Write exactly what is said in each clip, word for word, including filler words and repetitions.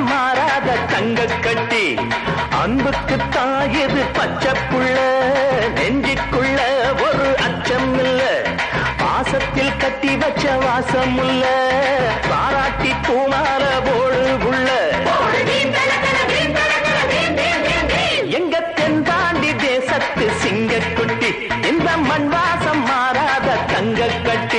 மாறாத தங்க கட்டி அன்புக்கு தாயது பச்சை புள்ள நெஞ்சுக்குள்ள ஒரு அச்சம் இல்ல பாசத்தில் கட்டி வச்ச வாசம் இல்ல பாராட்டி பூமால போடு புள்ள எங்க தென்பாண்டி தேசத்து சிங்கக்குட்டி இந்த மண் வாசம் மாறாத தங்க கட்டி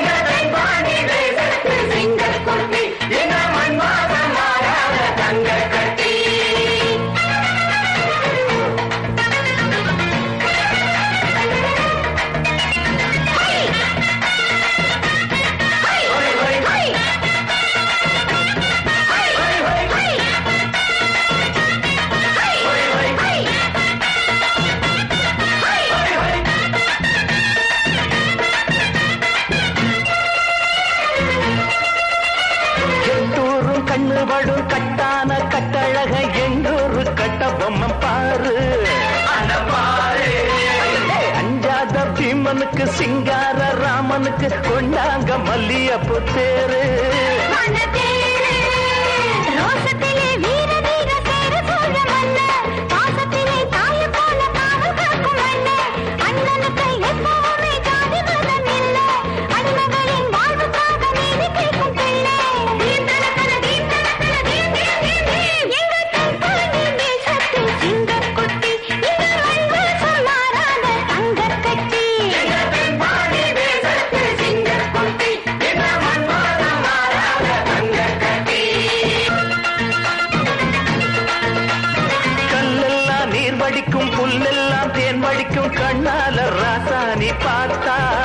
சிங்கக்குட்டி இந்த மண் வாசம் மாறாத தங்க கட்டி கண்ணுபடும் கட்டான கட்டழக எங்கூரு கட்ட பொம்மை பாரு அஞ்சாத பீமனுக்கு சிங்கார ராமனுக்கு கொண்டாங்க மல்லியப்பு தேரு புல்லெல்லாம் தேன் வடிக்கும் கண்ணால ராசானி பார்த்தா